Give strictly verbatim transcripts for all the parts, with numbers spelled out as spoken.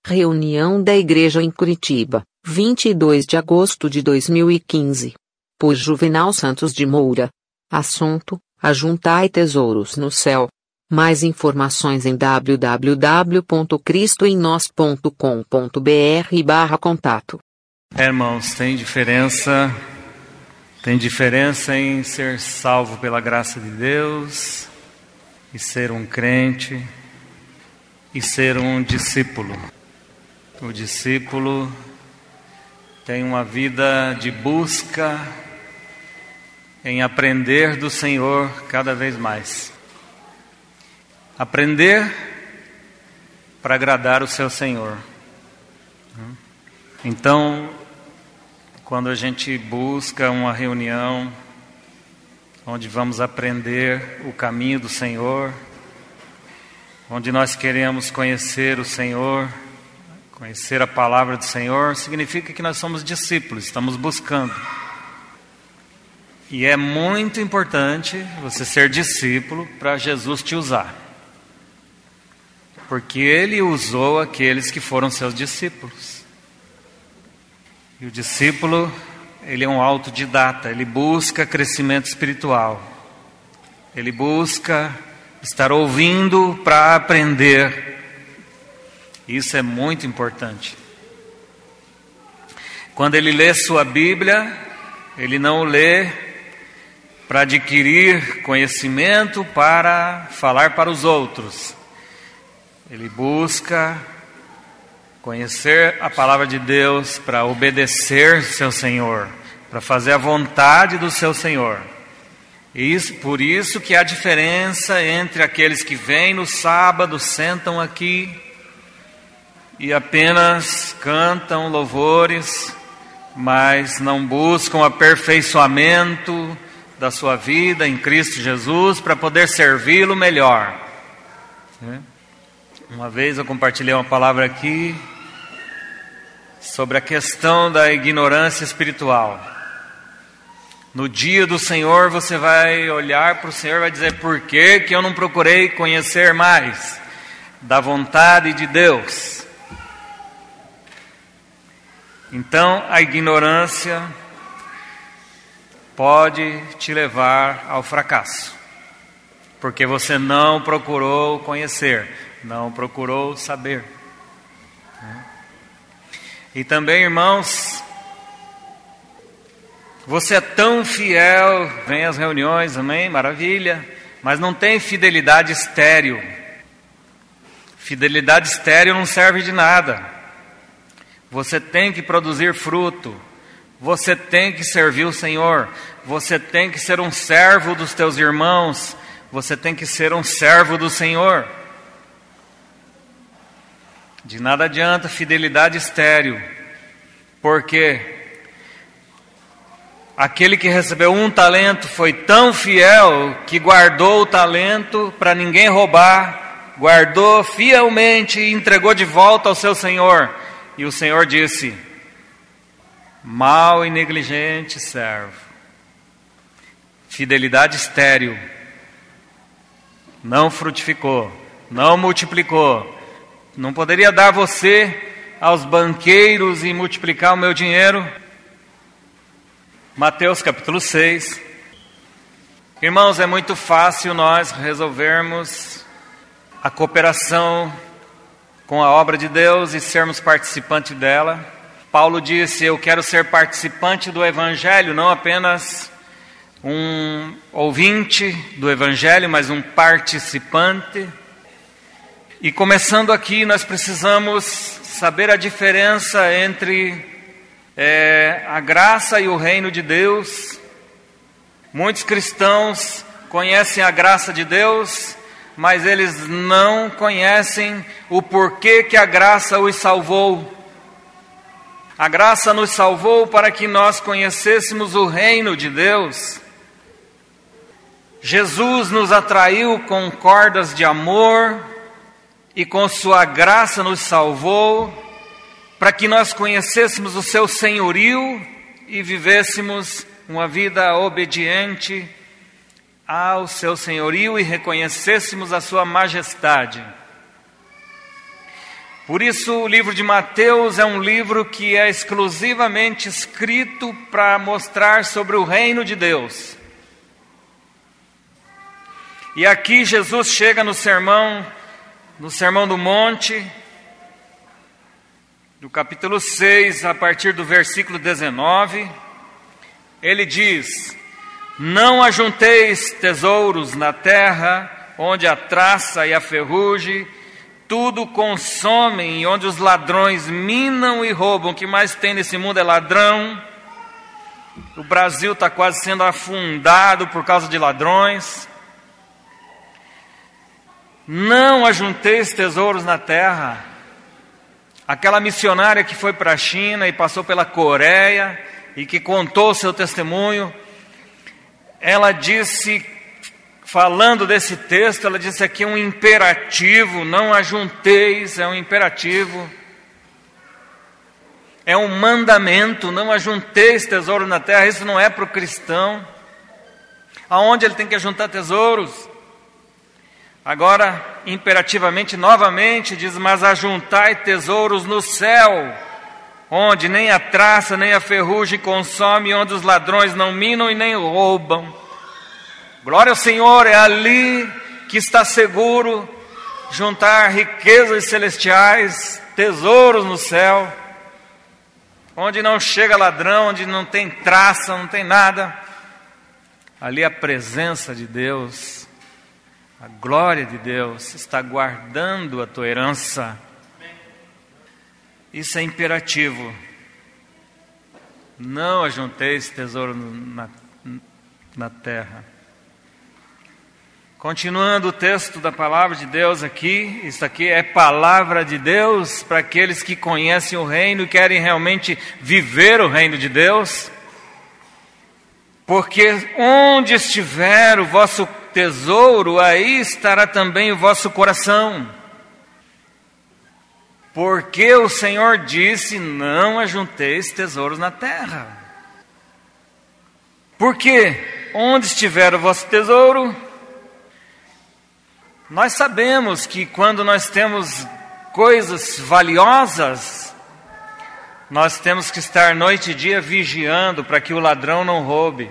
Reunião da Igreja em Curitiba, vinte e dois de agosto de dois mil e quinze. Por Juvenal Santos de Moura. Assunto: ajuntai tesouros no céu. Mais informações em w w w ponto cristo em nós ponto com ponto b r barra contato. É, irmãos, tem diferença, tem diferença em ser salvo pela graça de Deus e ser um crente e ser um discípulo. O discípulo tem uma vida de busca em aprender do Senhor cada vez mais. Aprender para agradar o seu Senhor. Então, quando a gente busca uma reunião onde vamos aprender o caminho do Senhor, onde nós queremos conhecer o Senhor, conhecer a palavra do Senhor, significa que nós somos discípulos, estamos buscando. E é muito importante você ser discípulo para Jesus te usar. Porque Ele usou aqueles que foram seus discípulos. E o discípulo, ele é um autodidata, ele busca crescimento espiritual. Ele busca estar ouvindo para aprender. Isso é muito importante. Quando ele lê sua Bíblia, ele não lê para adquirir conhecimento para falar para os outros. Ele busca conhecer a palavra de Deus para obedecer seu Senhor, para fazer a vontade do seu Senhor. E isso, por isso que há diferença entre aqueles que vêm no sábado, sentam aqui e apenas cantam louvores, mas não buscam aperfeiçoamento da sua vida em Cristo Jesus para poder servi-lo melhor. Uma vez eu compartilhei uma palavra aqui sobre a questão da ignorância espiritual. No dia do Senhor você vai olhar para o Senhor e vai dizer: por que que eu não procurei conhecer mais da vontade de Deus? Então a ignorância pode te levar ao fracasso, porque você não procurou conhecer, não procurou saber. E também, irmãos, você é tão fiel, vem às reuniões, amém, maravilha, mas não tem fidelidade estéril. Fidelidade estéril não serve de nada. Você tem que produzir fruto. Você tem que servir o Senhor. Você tem que ser um servo dos teus irmãos. Você tem que ser um servo do Senhor. De nada adianta fidelidade estéril, porque aquele que recebeu um talento foi tão fiel que guardou o talento para ninguém roubar, guardou fielmente e entregou de volta ao seu Senhor. E o Senhor disse: mau e negligente servo. Fidelidade estéril. Não frutificou, não multiplicou. Não poderia dar você aos banqueiros e multiplicar o meu dinheiro? Mateus capítulo seis. Irmãos, é muito fácil nós resolvermos a cooperação com a obra de Deus e sermos participantes dela. Paulo disse: eu quero ser participante do Evangelho, não apenas um ouvinte do Evangelho, mas um participante. E começando aqui, nós precisamos saber a diferença entre é, a graça e o reino de Deus. Muitos cristãos conhecem a graça de Deus, mas eles não conhecem o porquê que a graça os salvou. A graça nos salvou para que nós conhecêssemos o reino de Deus. Jesus nos atraiu com cordas de amor e com sua graça nos salvou para que nós conhecêssemos o seu senhorio e vivêssemos uma vida obediente ao seu senhorio e reconhecêssemos a sua majestade. Por isso, o livro de Mateus é um livro que é exclusivamente escrito para mostrar sobre o reino de Deus. E aqui Jesus chega no sermão, no Sermão do Monte, do capítulo seis, a partir do versículo dezenove, ele diz: não ajunteis tesouros na terra, onde a traça e a ferrugem tudo consomem, e onde os ladrões minam e roubam. O que mais tem nesse mundo é ladrão. O Brasil está quase sendo afundado por causa de ladrões. Não ajunteis tesouros na terra. Aquela missionária que foi para a China e passou pela Coreia e que contou o seu testemunho, ela disse, falando desse texto, ela disse aqui um imperativo: não ajunteis, é um imperativo, é um mandamento, não ajunteis tesouro na terra. Isso não é para o cristão. Aonde ele tem que ajuntar tesouros? Agora, imperativamente, novamente, diz: mas ajuntai tesouros no céu, onde nem a traça nem a ferrugem consome, onde os ladrões não minam e nem roubam. Glória ao Senhor, é ali que está seguro juntar riquezas celestiais, tesouros no céu, onde não chega ladrão, onde não tem traça, não tem nada. Ali a presença de Deus, a glória de Deus está guardando a tua herança. Isso é imperativo. Não ajunteis tesouro na, na terra. Continuando o texto da palavra de Deus aqui, isso aqui é palavra de Deus para aqueles que conhecem o reino e querem realmente viver o reino de Deus. Porque onde estiver o vosso tesouro, aí estará também o vosso coração. Porque o Senhor disse: não ajunteis tesouros na terra. Porque onde estiver o vosso tesouro, nós sabemos que quando nós temos coisas valiosas, nós temos que estar noite e dia vigiando para que o ladrão não roube.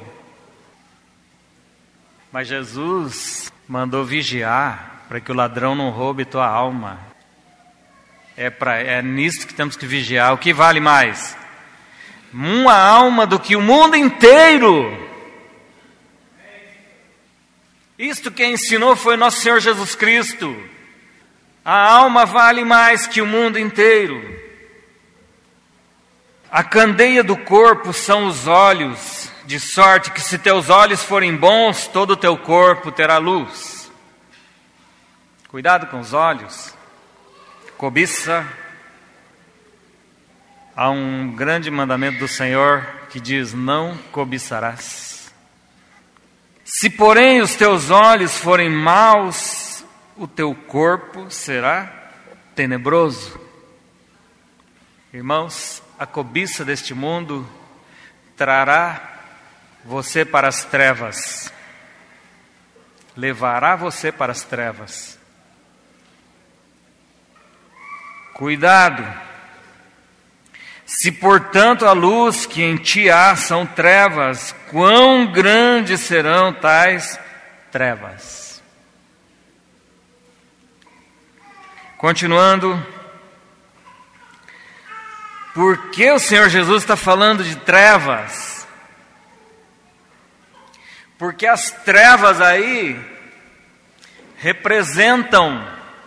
Mas Jesus mandou vigiar para que o ladrão não roube tua alma. É, pra, é nisso que temos que vigiar. O que vale mais? Uma alma do que o mundo inteiro. Isto quem ensinou foi nosso Senhor Jesus Cristo. A alma vale mais que o mundo inteiro. A candeia do corpo são os olhos, de sorte que se teus olhos forem bons, todo o teu corpo terá luz. Cuidado com os olhos. Cobiça. Há um grande mandamento do Senhor que diz: não cobiçarás. Se porém os teus olhos forem maus, o teu corpo será tenebroso. Irmãos, a cobiça deste mundo trará você para as trevas, levará você para as trevas. Cuidado. Se portanto a luz que em ti há são trevas, quão grandes serão tais trevas. Continuando, por que o Senhor Jesus está falando de trevas? Porque as trevas aí representam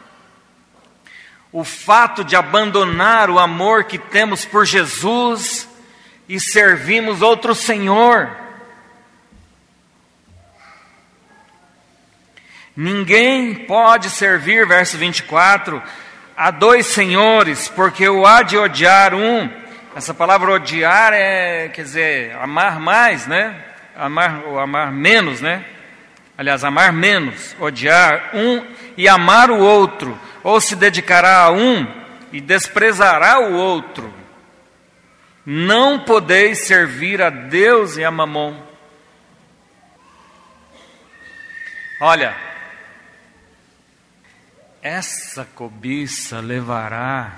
o fato de abandonar o amor que temos por Jesus e servimos outro Senhor. Ninguém pode servir, verso vinte e quatro, a dois senhores, porque o há de odiar um. Essa palavra odiar é, quer dizer, amar mais, né? Amar ou amar menos, né? Aliás, amar menos, odiar um e amar o outro. Ou se dedicará a um e desprezará o outro. Não podeis servir a Deus e a Mamon. Olha, essa cobiça levará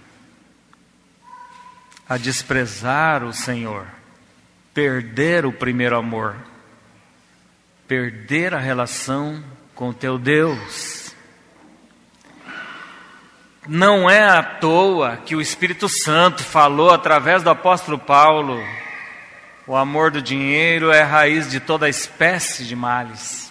a desprezar o Senhor, perder o primeiro amor, perder a relação com teu Deus. Não é à toa que o Espírito Santo falou através do apóstolo Paulo: o amor do dinheiro é a raiz de toda espécie de males.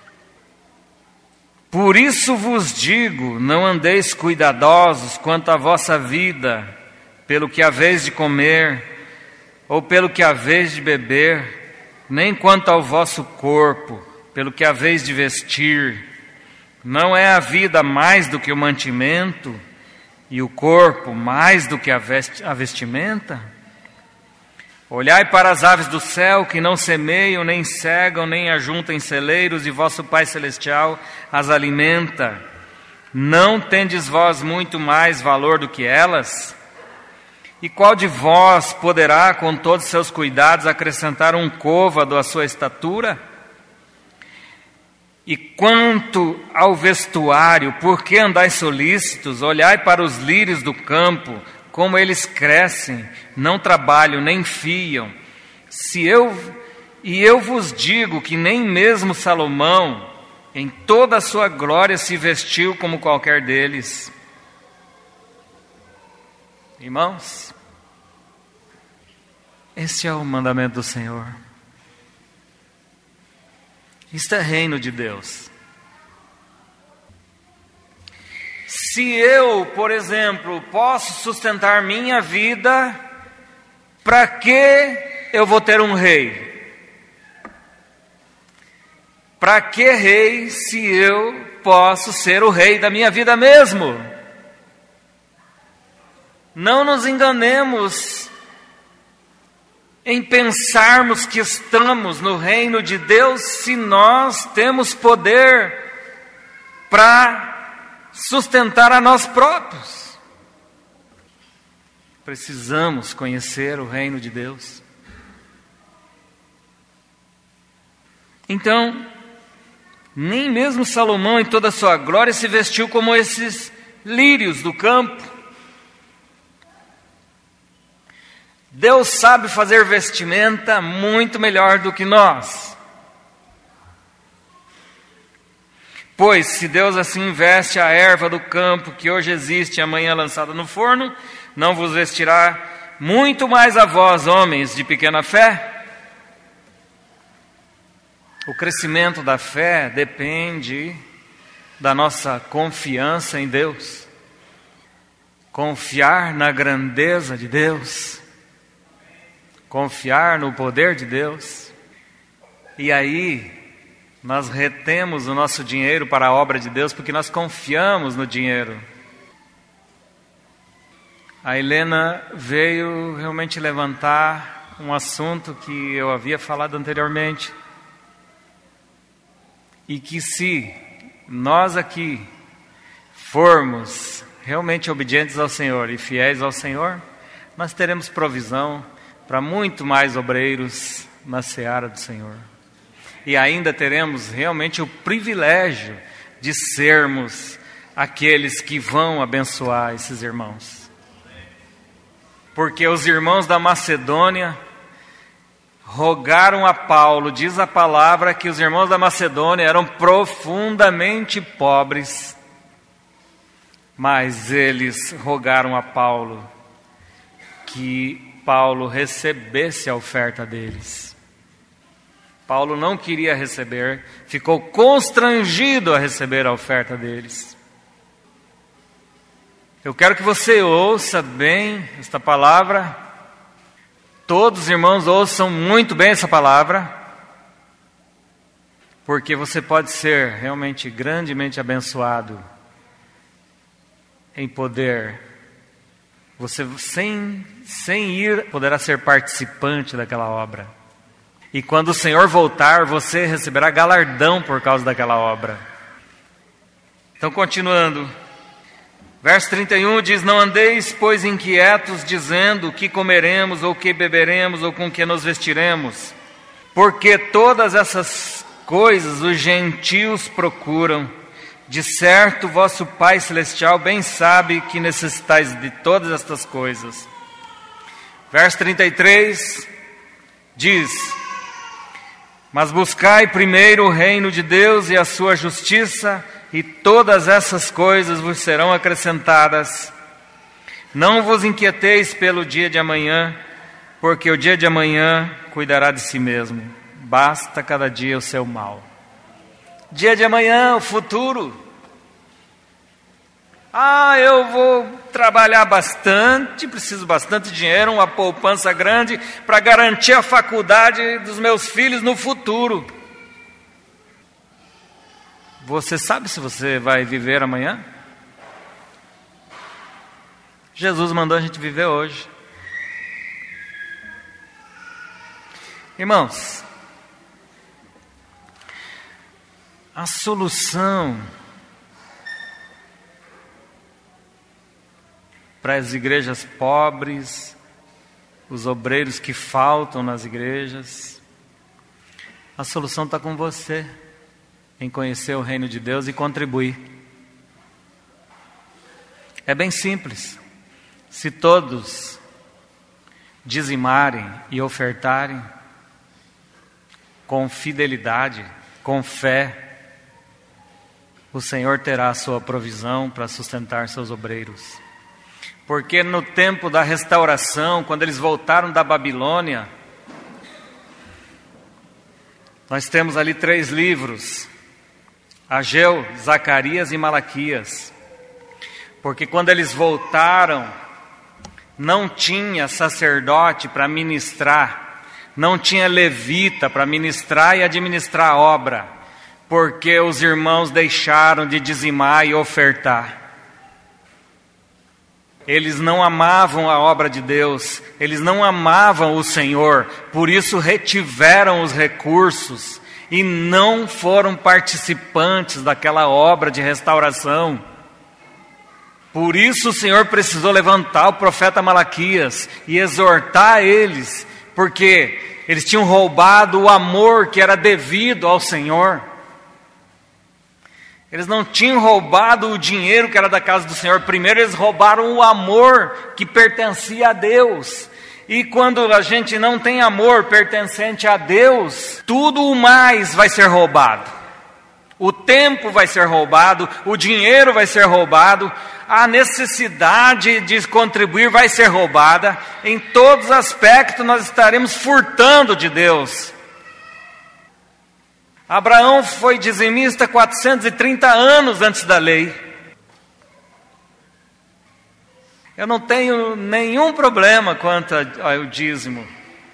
Por isso vos digo, não andeis cuidadosos quanto à vossa vida, pelo que haveis de comer, ou pelo que haveis de beber, nem quanto ao vosso corpo, pelo que haveis de vestir. Não é a vida mais do que o mantimento, e o corpo mais do que a vestimenta? Olhai para as aves do céu, que não semeiam, nem cegam, nem ajuntam em celeiros, e vosso Pai Celestial as alimenta. Não tendes vós muito mais valor do que elas? E qual de vós poderá, com todos os seus cuidados, acrescentar um côvado à sua estatura? E quanto ao vestuário, por que andais solícitos? Olhai para os lírios do campo, como eles crescem, não trabalham, nem fiam. Se eu, e eu vos digo que nem mesmo Salomão, em toda a sua glória, se vestiu como qualquer deles. Irmãos, esse é o mandamento do Senhor. Isto é reino de Deus. Se eu, por exemplo, posso sustentar minha vida, para que eu vou ter um rei? Para que rei se eu posso ser o rei da minha vida mesmo? Não nos enganemos em pensarmos que estamos no reino de Deus se nós temos poder para sustentar a nós próprios. Precisamos conhecer o reino de Deus. Então, nem mesmo Salomão em toda a sua glória se vestiu como esses lírios do campo. Deus sabe fazer vestimenta muito melhor do que nós. Pois se Deus assim veste a erva do campo, que hoje existe e amanhã lançada no forno, não vos vestirá muito mais a vós, homens de pequena fé? O crescimento da fé depende da nossa confiança em Deus. Confiar na grandeza de Deus. Confiar no poder de Deus. E aí nós retemos o nosso dinheiro para a obra de Deus, porque nós confiamos no dinheiro. A Helena veio realmente levantar um assunto que eu havia falado anteriormente. E que se nós aqui formos realmente obedientes ao Senhor e fiéis ao Senhor, nós teremos provisão para muito mais obreiros na seara do Senhor. E ainda teremos realmente o privilégio de sermos aqueles que vão abençoar esses irmãos. Porque os irmãos da Macedônia rogaram a Paulo, diz a palavra que os irmãos da Macedônia eram profundamente pobres, mas eles rogaram a Paulo que Paulo recebesse a oferta deles. Paulo não queria receber, ficou constrangido a receber a oferta deles. Eu quero que você ouça bem esta palavra. Todos os irmãos ouçam muito bem essa palavra, porque você pode ser realmente grandemente abençoado em poder. Você sem, sem ir poderá ser participante daquela obra. E quando o Senhor voltar, você receberá galardão por causa daquela obra. Então, continuando. Verso trinta e um diz: não andeis, pois, inquietos, dizendo: o que comeremos, ou o que beberemos, ou com que nos vestiremos? Porque todas essas coisas os gentios procuram. De certo, vosso Pai Celestial bem sabe que necessitais de todas estas coisas. Verso trinta e três diz: mas buscai primeiro o reino de Deus e a sua justiça, e todas essas coisas vos serão acrescentadas. Não vos inquieteis pelo dia de amanhã, porque o dia de amanhã cuidará de si mesmo. Basta cada dia o seu mal. Dia de amanhã, o futuro. Ah, eu vou trabalhar bastante, preciso bastante dinheiro, uma poupança grande para garantir a faculdade dos meus filhos no futuro. Você sabe se você vai viver amanhã? Jesus mandou a gente viver hoje. Irmãos, a solução para as igrejas pobres, os obreiros que faltam nas igrejas, a solução está com você, em conhecer o reino de Deus e contribuir. É bem simples. Se todos dizimarem e ofertarem com fidelidade, com fé, o Senhor terá a sua provisão para sustentar seus obreiros. Porque no tempo da restauração, quando eles voltaram da Babilônia, nós temos ali três livros: Ageu, Zacarias e Malaquias. Porque quando eles voltaram, não tinha sacerdote para ministrar, não tinha levita para ministrar e administrar a obra, porque os irmãos deixaram de dizimar e ofertar. Eles não amavam a obra de Deus, eles não amavam o Senhor, por isso retiveram os recursos e não foram participantes daquela obra de restauração. Por isso o Senhor precisou levantar o profeta Malaquias e exortar eles, porque eles tinham roubado o amor que era devido ao Senhor. Eles não tinham roubado o dinheiro que era da casa do Senhor. Primeiro eles roubaram o amor que pertencia a Deus. E quando a gente não tem amor pertencente a Deus, tudo o mais vai ser roubado. O tempo vai ser roubado, o dinheiro vai ser roubado, a necessidade de contribuir vai ser roubada. Em todos os aspectos nós estaremos furtando de Deus. Abraão foi dizimista quatrocentos e trinta anos antes da lei. Eu não tenho nenhum problema quanto ao dízimo.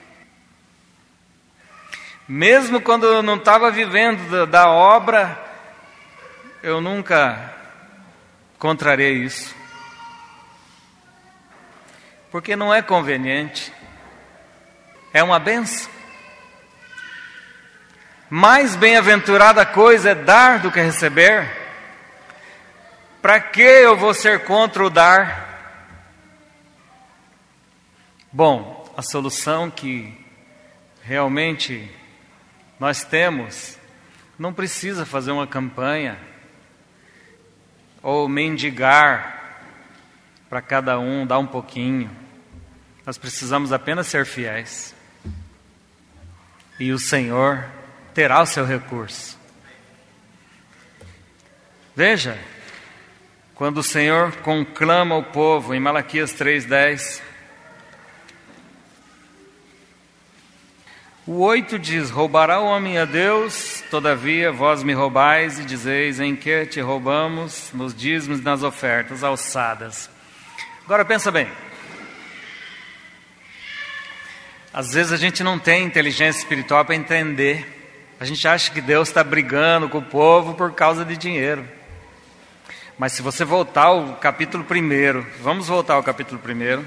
Mesmo quando eu não estava vivendo da obra, eu nunca contrariei isso. Porque não é conveniente. É uma bênção. Mais bem-aventurada coisa é dar do que receber. Para que eu vou ser contra o dar? Bom, a solução que realmente nós temos, não precisa fazer uma campanha ou mendigar para cada um dar um pouquinho. Nós precisamos apenas ser fiéis. E o Senhor terá o seu recurso. Veja, quando o Senhor conclama o povo, em Malaquias três, dez, o oito diz: roubará o homem a Deus, todavia vós me roubais e dizeis: em que te roubamos? Nos dízimos e nas ofertas alçadas. Agora pensa bem. Às vezes a gente não tem inteligência espiritual para entender. A gente acha que Deus está brigando com o povo por causa de dinheiro. Mas se você voltar ao capítulo primeiro, vamos voltar ao capítulo primeiro.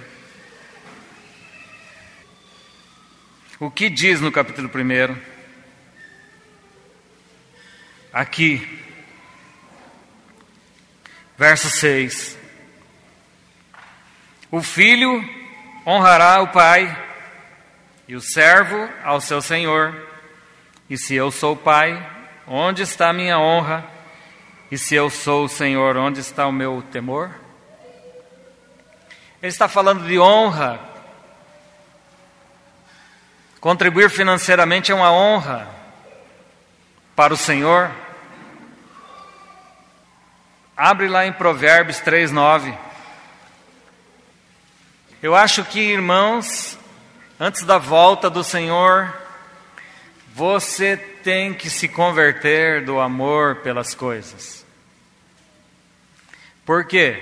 O que diz no capítulo primeiro? Aqui, verso seis. O filho honrará o pai, e o servo ao seu senhor. E se eu sou pai, onde está a minha honra? E se eu sou o Senhor, onde está o meu temor? Ele está falando de honra. Contribuir financeiramente é uma honra para o Senhor. Abre lá em Provérbios três, nove. Eu acho que, irmãos, antes da volta do Senhor, você tem que se converter do amor pelas coisas. Por quê?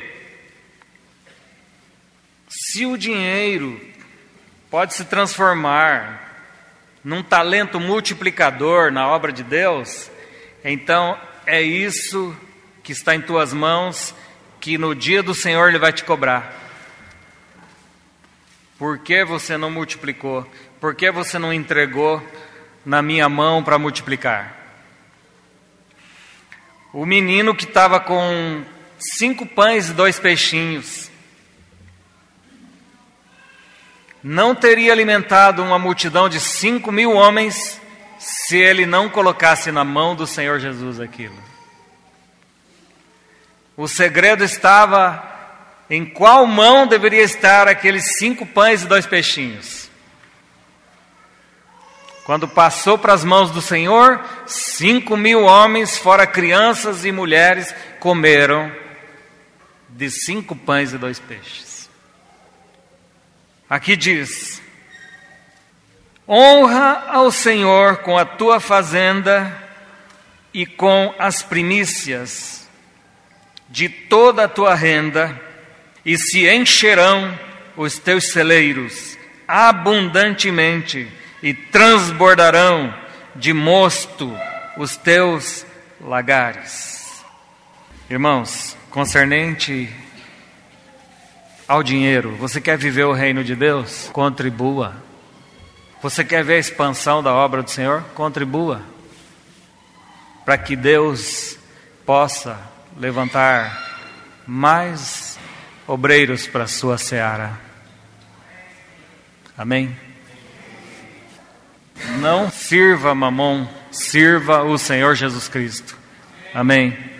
Se o dinheiro pode se transformar num talento multiplicador na obra de Deus, então é isso que está em tuas mãos, que no dia do Senhor Ele vai te cobrar. Por que você não multiplicou? Por que você não entregou na minha mão para multiplicar? O menino que estava com cinco pães e dois peixinhos não teria alimentado uma multidão de cinco mil homens se ele não colocasse na mão do Senhor Jesus aquilo. O segredo estava em qual mão deveria estar aqueles cinco pães e dois peixinhos. Quando passou para as mãos do Senhor, cinco mil homens, fora crianças e mulheres, comeram de cinco pães e dois peixes. Aqui diz: honra ao Senhor com a tua fazenda e com as primícias de toda a tua renda, e se encherão os teus celeiros abundantemente, e transbordarão de mosto os teus lagares. Irmãos, concernente ao dinheiro, você quer viver o reino de Deus? Contribua. Você quer ver a expansão da obra do Senhor? Contribua. Para que Deus possa levantar mais obreiros para a sua seara. Amém? Não sirva Mamon, sirva o Senhor Jesus Cristo. Amém.